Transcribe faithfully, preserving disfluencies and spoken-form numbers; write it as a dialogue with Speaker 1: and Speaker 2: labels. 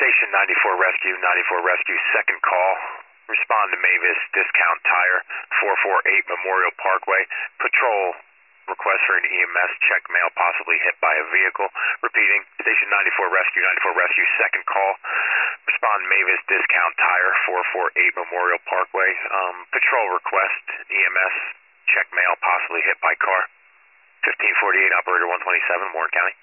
Speaker 1: Station ninety-four Rescue, ninety-four Rescue, second call. Respond to Mavis Discount Tire, four forty-eight Memorial Parkway. Patrol request for an E M S check mail possibly hit by a vehicle. Repeating, Station ninety-four Rescue, ninety-four Rescue, second call. Respond Mavis Discount Tire, four forty-eight Memorial Parkway. Um, patrol request, E M S check mail possibly hit by car. fifteen forty-eight, Operator one twenty-seven, Warren County.